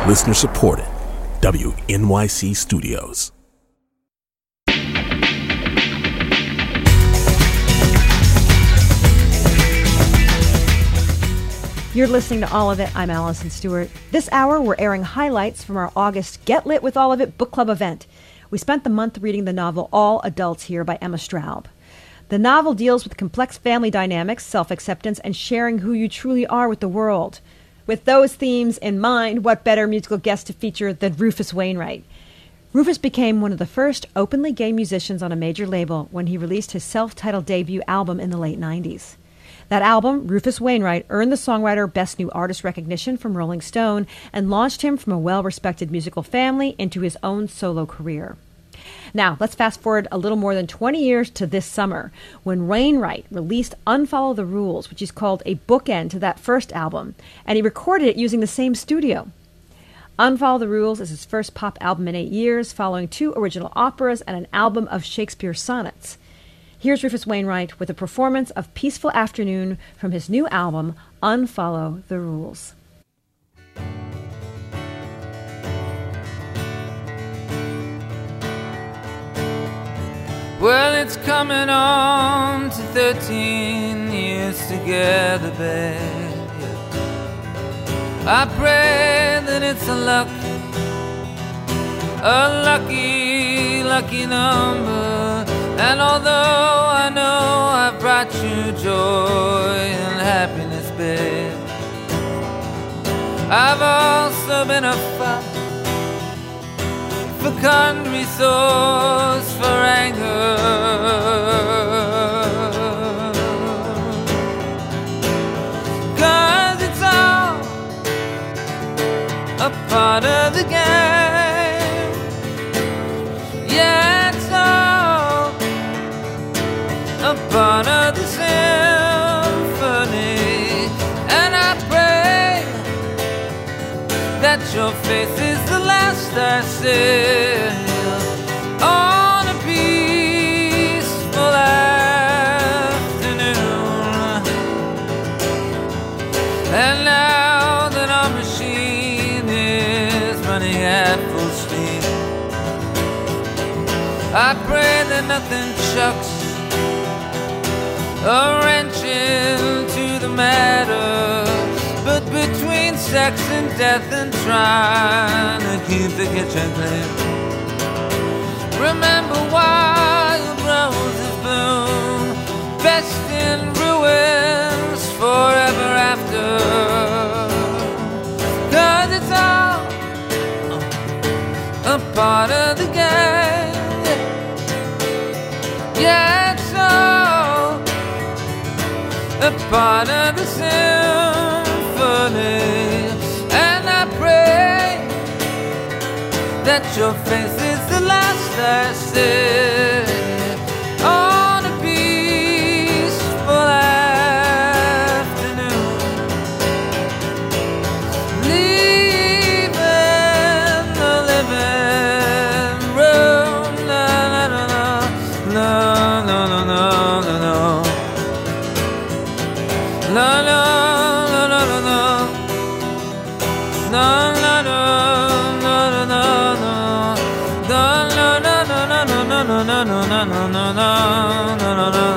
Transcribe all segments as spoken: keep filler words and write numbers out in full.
Listener supported. W N Y C Studios. You're listening to All of It. I'm Allison Stewart. This hour, we're airing highlights from our August Get Lit with All of It book club event. We spent the month reading the novel All Adults Here by Emma Straub. The novel deals with complex family dynamics, self-acceptance, and sharing who you truly are with the world. With those themes in mind, what better musical guest to feature than Rufus Wainwright? Rufus became one of the first openly gay musicians on a major label when he released his self-titled debut album in the late nineties. That album, Rufus Wainwright, earned the songwriter Best New Artist recognition from Rolling Stone and launched him from a well-respected musical family into his own solo career. Now, let's fast forward a little more than twenty years to this summer, when Wainwright released Unfollow the Rules, which is called a bookend to that first album, and he recorded it using the same studio. Unfollow the Rules is his first pop album in eight years, following two original operas and an album of Shakespeare sonnets. Here's Rufus Wainwright with a performance of Peaceful Afternoon from his new album, Unfollow the Rules. Well, it's coming on to thirteen years together, babe. I pray that it's a luck, a lucky, lucky number. And although I know I've brought you joy and happiness, babe, I've also been a fight for kind resource, for anger. Cause it's all a part of the game. Yeah, it's all a part of the symphony. And I pray that your face is the last I see on a peaceful afternoon. And now that our machine is running at full speed, I pray that nothing chucks a wrench into the matter, but between sex and death and trying to keep the kitchen clean, remember wild roses bloom, best in ruins forever after. Cause it's all a part of the game. Yeah, it's all a part of the symphony. And I pray that your face is the last I see on a peaceful afternoon. Leaving the living room. No, no, no, no, no, no, no, no, no. No, no, no, no, no, no. No, no, no, no, no, no, no. No, no, no, no, no, no, no, no, no, no, no, no, no, no, no, no, no.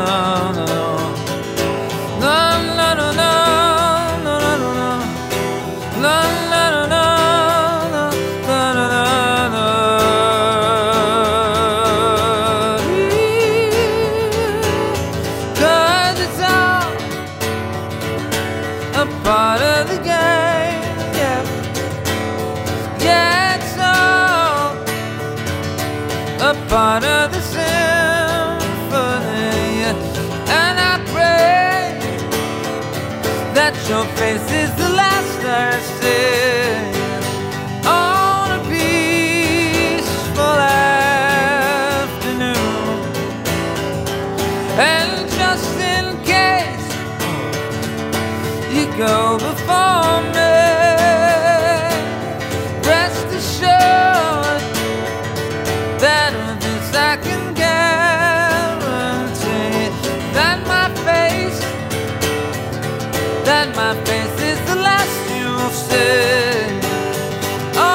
No, no, no, no, no, no, no, no. No, no, no, no, no, no, no, no. Cause it's all a part of the game, yeah. Yeah, it's all a part of the symphony. And I pray that your face is the last I see on a peaceful afternoon. And just in case you go before me, rest assured that this I can guarantee, that my face, that my face is the last you'll see. Oh,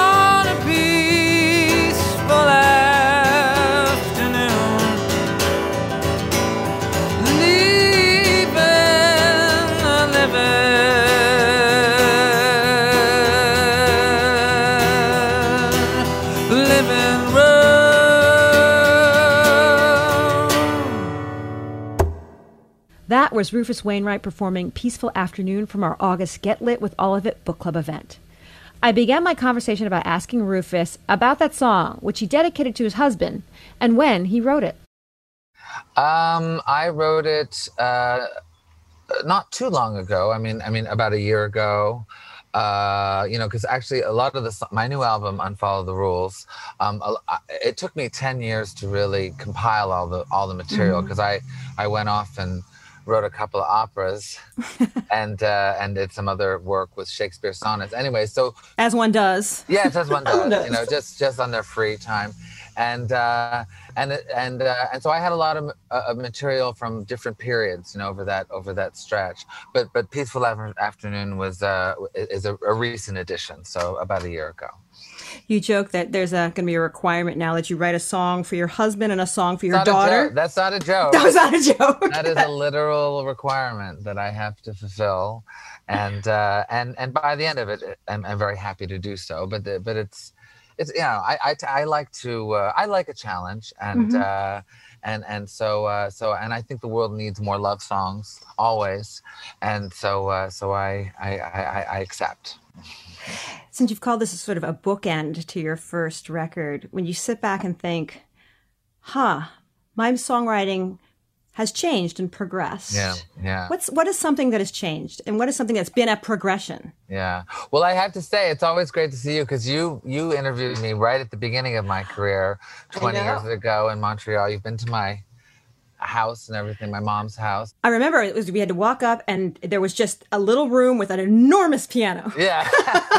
was Rufus Wainwright performing Peaceful Afternoon from our August Get Lit with All of It book club event. I began my conversation by asking Rufus about that song, which he dedicated to his husband, and when he wrote it. Um, I wrote it uh, not too long ago. I mean, I mean, about a year ago. Uh, you know, because actually a lot of the my new album, Unfollow the Rules, um, it took me ten years to really compile all the all the material, because mm. I I went off and wrote a couple of operas and uh, and did some other work with Shakespeare sonnets. Anyway, so as one does. Yes, as one does. You know, just just on their free time, and uh, and and uh, and so I had a lot of, uh, of material from different periods, you know, over that over that stretch. But but Peaceful Afternoon was uh, is a, a recent addition, so about a year ago. You joke that there's going to be a requirement now that you write a song for your husband and a song for your not daughter. That's not a joke. That was not a joke. That is a literal requirement that I have to fulfill, and uh, and and by the end of it, I'm, I'm very happy to do so. But the, but it's it's you know I I, I like to uh, I like a challenge, and mm-hmm. uh, and and so uh, so and I think the world needs more love songs always, and so uh, so I I, I I accept. Since you've called this a sort of a bookend to your first record, when you sit back and think, huh, my songwriting has changed and progressed. Yeah, yeah. What's, what is something that has changed, and what is something that's been a progression? Yeah. Well, I have to say, it's always great to see you, because you, you interviewed me right at the beginning of my career twenty years ago in Montreal. You've been to my house and everything, my mom's house. I remember it was we had to walk up and there was just a little room with an enormous piano. Yeah.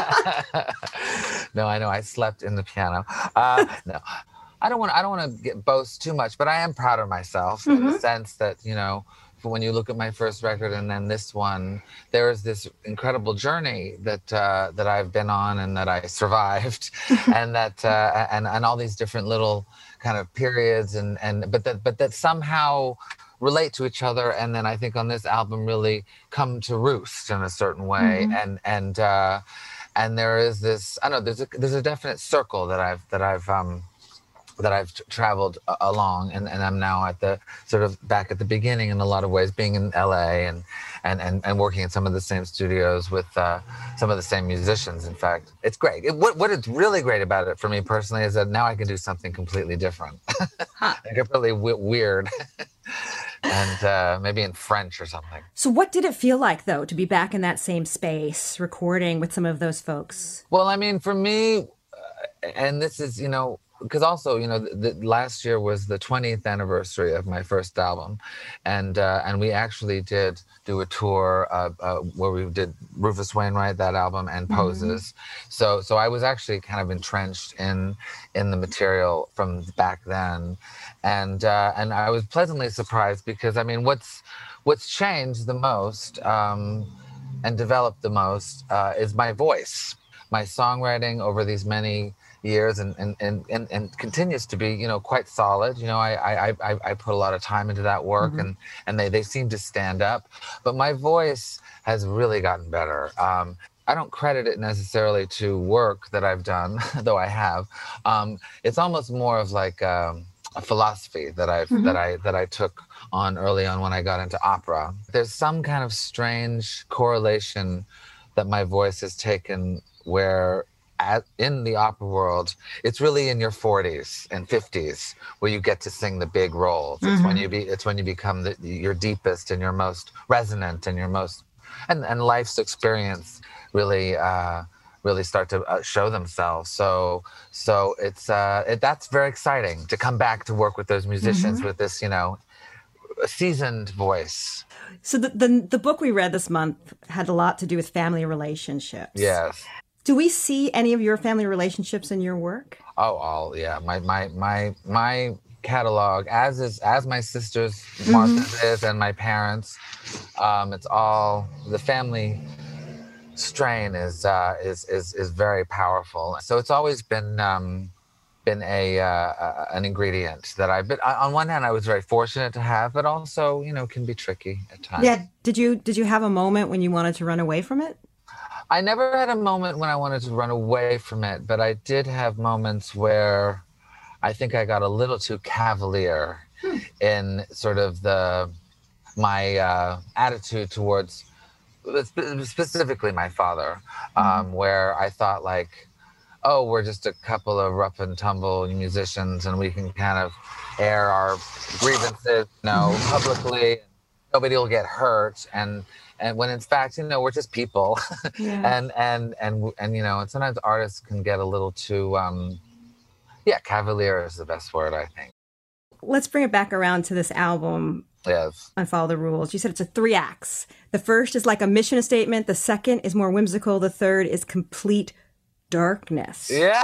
No, I know. I slept in the piano. Uh, no, I don't want. I don't want to get boast too much, but I am proud of myself mm-hmm. in the sense that, you know, when you look at my first record and then this one, there is this incredible journey that uh, that I've been on and that I survived, and that uh, and and all these different little kind of periods and and but that but that somehow relate to each other, and then I think on this album really come to roost in a certain way, mm-hmm. and and uh, and there is this I don't know there's a there's a definite circle that I've that I've um. that I've t- traveled uh, along, and, and I'm now at the sort of back at the beginning in a lot of ways, being in L A and and, and, and working in some of the same studios with uh, some of the same musicians. In fact, it's great. It, what what is really great about it for me personally is that now I can do something completely different, huh. like really w- weird, and uh, maybe in French or something. So what did it feel like, though, to be back in that same space, recording with some of those folks? Well, I mean, for me, uh, and this is, you know, because also, you know, the, the last year was the twentieth anniversary of my first album, and uh, and we actually did do a tour uh, uh, where we did Rufus Wainwright, that album, and Poses. Mm-hmm. So so I was actually kind of entrenched in in the material from back then, and uh, and I was pleasantly surprised, because I mean, what's what's changed the most um, and developed the most uh, is my voice, my songwriting over these many years, and and, and and and continues to be, you know, quite solid. You know, I I I, I put a lot of time into that work, mm-hmm. and and they, they seem to stand up. But my voice has really gotten better. Um, I don't credit it necessarily to work that I've done, though I have. Um, it's almost more of like um, a philosophy that I've mm-hmm. that I that I took on early on when I got into opera. There's some kind of strange correlation that my voice has taken where, At, in the opera world, it's really in your forties and fifties where you get to sing the big roles. Mm-hmm. It's when you be, it's when you become the, your deepest and your most resonant and your most, and, and life's experience really, uh, really start to uh, show themselves. So, so it's uh, it, that's very exciting to come back to work with those musicians mm-hmm. with this, you know, seasoned voice. So the, the the book we read this month had a lot to do with family relationships. Yes. Do we see any of your family relationships in your work? Oh, all yeah. My my my my catalog, as is as my sister's, mm-hmm. Martha's is, and my parents. Um, it's all the family strain is uh, is is is very powerful. So it's always been um, been a uh, an ingredient that I've been. On one hand, I was very fortunate to have, but also, you know, can be tricky at times. Yeah. Did you did you have a moment when you wanted to run away from it? I never had a moment when I wanted to run away from it, but I did have moments where I think I got a little too cavalier hmm. in sort of the my uh, attitude towards specifically my father, um, mm-hmm. where I thought like, oh, we're just a couple of rough and tumble musicians and we can kind of air our grievances, you know, publicly. Nobody will get hurt. And and when in fact, you know, we're just people. Yeah. and, and, and, and, you know, and sometimes artists can get a little too, um, yeah, cavalier is the best word, I think. Let's bring it back around to this album. Yes. Unfollow the Rules. You said it's a three acts. The first is like a mission statement. The second is more whimsical. The third is complete darkness. Yeah.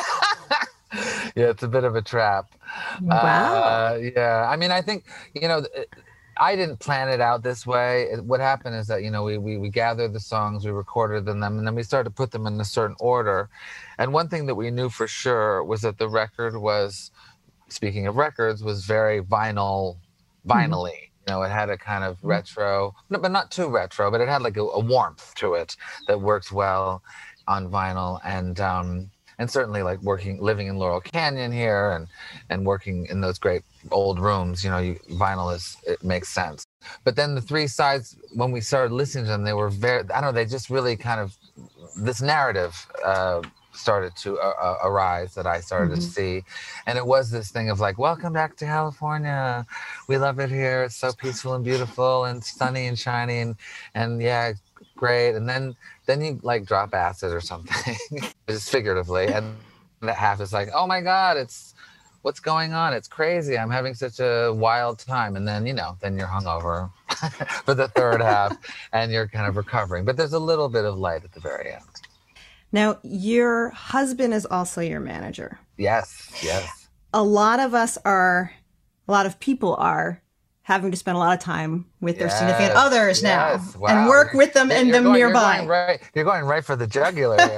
Yeah, it's a bit of a trap. Wow. Uh, yeah. I mean, I think, you know, I didn't plan it out this way. It, what happened is that, you know, we, we, we gathered the songs, we recorded them, and then we started to put them in a certain order. And one thing that we knew for sure was that the record was, speaking of records, was very vinyl, vinyl-y. Mm-hmm. You know, it had a kind of retro, but not too retro, but it had like a, a warmth to it that works well on vinyl. And um, and certainly like working, living in Laurel Canyon here and, and working in those great old rooms, you know, you, vinyl is, it makes sense. But then the three sides, when we started listening to them, they were very, I don't know, they just really kind of, this narrative uh, started to uh, arise that I started mm-hmm. to see. And it was this thing of like, welcome back to California. We love it here. It's so peaceful and beautiful and sunny and shiny and, and yeah, great. And then, then you like drop acid or something, just figuratively. And that half is like, oh my God, it's, what's going on? It's crazy. I'm having such a wild time. And then, you know, then you're hungover for the third half and you're kind of recovering. But there's a little bit of light at the very end. Now, your husband is also your manager. Yes, yes. A lot of us are, a lot of people are having to spend a lot of time with yes, their significant others yes. now wow. and work with them and them going, nearby. You're going, right, you're going right for the jugular here.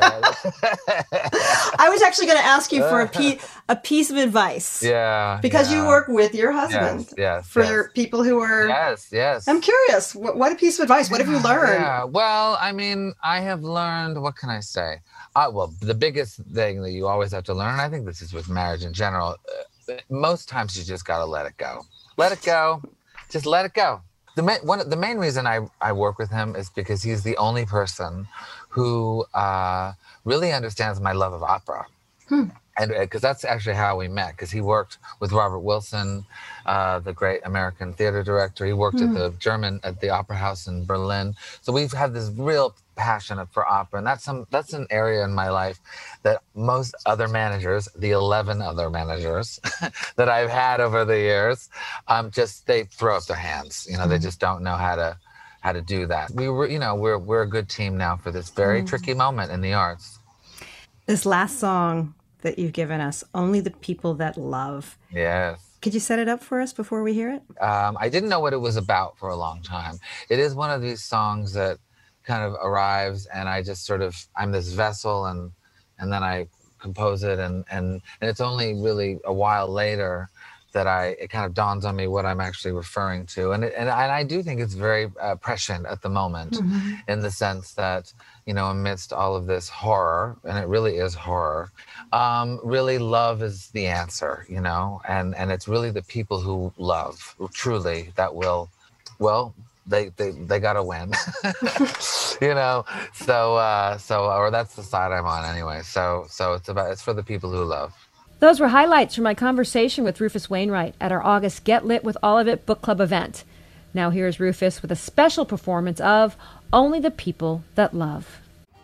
I was actually going to ask you for a, pe- a piece of advice. Yeah. Because yeah. you work with your husband. Yes, yes. For yes. people who are... Yes, yes. I'm curious. What, what a piece of advice. What have you learned? Yeah. Well, I mean, I have learned, what can I say? Uh, well, the biggest thing that you always have to learn, I think this is with marriage in general, uh, most times you just got to let it go. Let it go. Just let it go. The main, one, the main reason I, I work with him is because he's the only person who uh, really understands my love of opera. Hmm. And because that's actually how we met, because he worked with Robert Wilson, uh, the great American theater director. He worked hmm. at the German, at the Opera House in Berlin. So we've had this real passion for opera. And that's some that's an area in my life that most other managers, the eleven other managers that I've had over the years, um, just, they throw up their hands. You know, mm. they just don't know how to how to do that. We were, you know, we're we're a good team now for this very mm. tricky moment in the arts. This last song that you've given us, Only the People That Love. Yes. Could you set it up for us before we hear it? Um, I didn't know what it was about for a long time. It is one of these songs that kind of arrives and I just sort of, I'm this vessel and and then I compose it and, and, and it's only really a while later that I, it kind of dawns on me what I'm actually referring to. And, it, and, I, and I do think it's very uh, prescient at the moment mm-hmm. in the sense that, you know, amidst all of this horror, and it really is horror, um, really love is the answer, you know, and, and it's really the people who love, truly, that will, well, they they, they got to win, you know, so, uh, so, or that's the side I'm on anyway. So, so it's about, it's for the people who love. Those were highlights from my conversation with Rufus Wainwright at our August Get Lit with All of It book club event. Now here's Rufus with a special performance of Only the People That Love.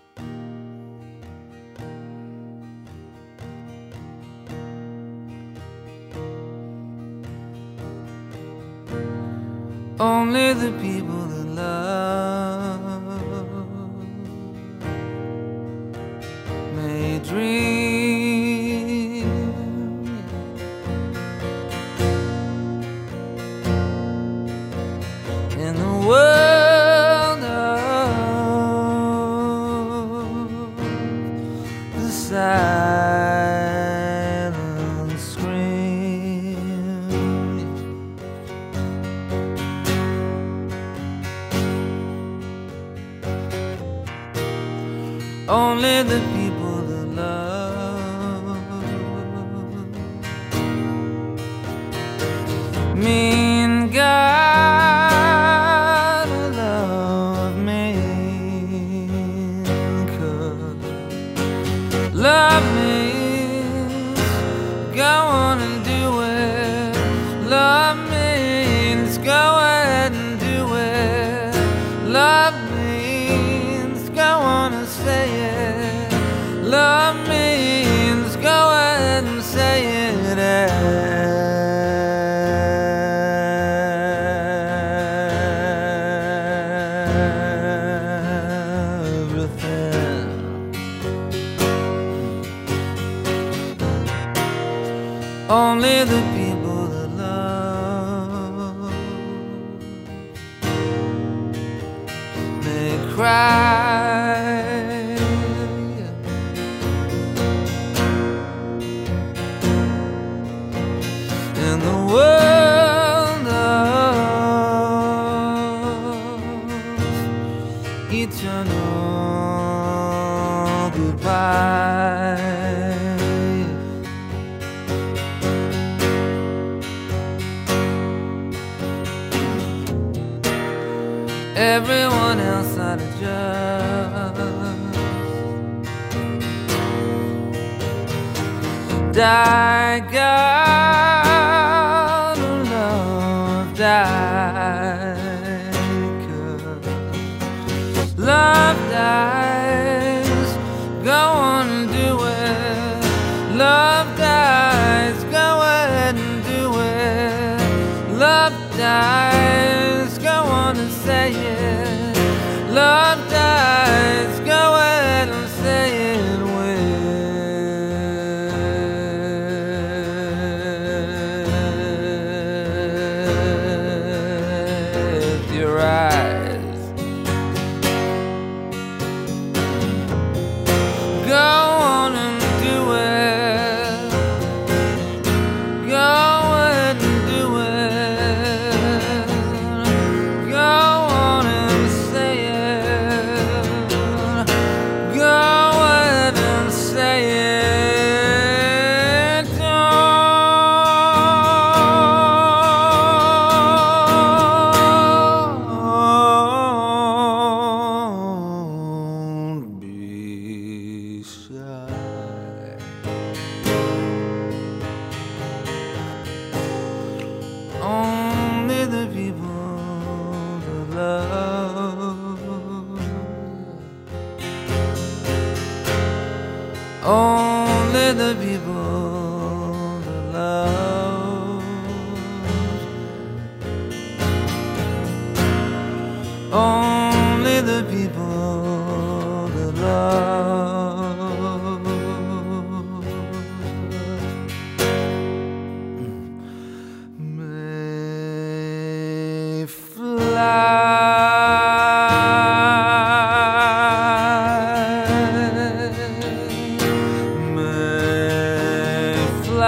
Only the people that love may dream in the world of the silent scream. Only the people that love mean God only the people that love may cry. In the world of eternal goodbye, everyone else ought to just die, God, oh love, die, 'cause love dies, go on and do it, love dies, go ahead and do it, love dies, go on and say it, love dies, go ahead and say it with your eyes. Go on and do it, go ahead and do it, go on and say it, go ahead and say it, don't be shy. Only the people that love, only the people that love, only the people that love may fly, may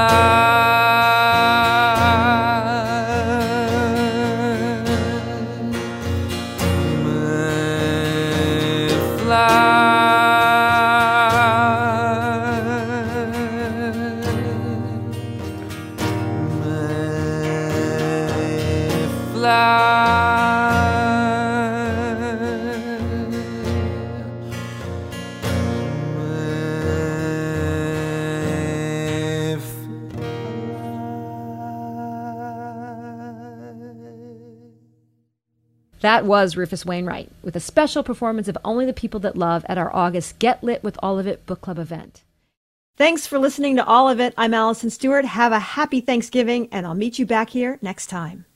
That was Rufus Wainwright with a special performance of Only the People That Love at our August Get Lit with All of It book club event. Thanks for listening to All of It. I'm Allison Stewart. Have a happy Thanksgiving, and I'll meet you back here next time.